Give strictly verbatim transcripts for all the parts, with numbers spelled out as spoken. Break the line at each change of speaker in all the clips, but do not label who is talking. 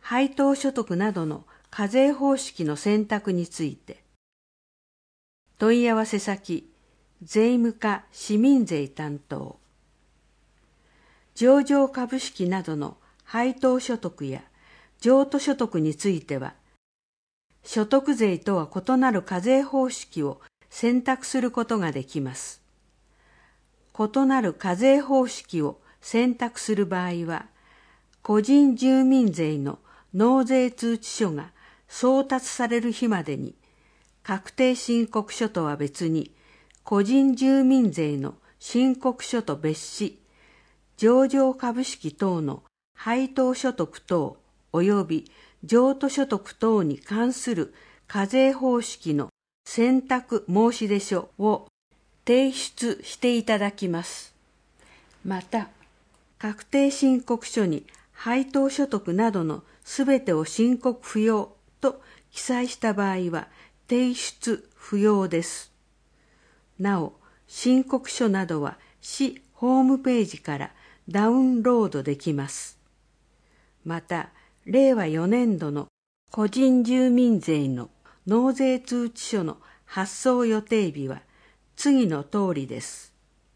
配当所得などの課税方式の選択について、問い合わせ先、税務課市民税担当。上場株式などの配当所得や譲渡所得については、所得税とは異なる課税方式を選択することができます。異なる課税方式を選択する場合は、個人住民税の納税通知書が送達される日までに、確定申告書とは別に、個人住民税の申告書と別紙、上場株式等の配当所得等及び譲渡所得等に関する課税方式の選択申し出書を提出していただきます。また、確定申告書に配当所得などのすべてを申告不要と記載した場合は提出不要です。なお、申告書などは市ホームページからダウンロードできます。また、れいわよねんどの個人住民税の納税通知書の発送予定日は次の通りです。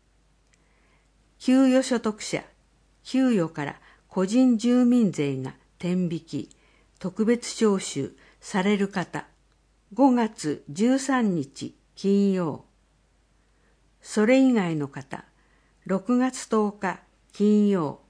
給与所得者、給与から個人住民税が天引き、特別徴収される方、ごがつじゅうさんにち金曜。それ以外の方、ろくがつとおか金曜。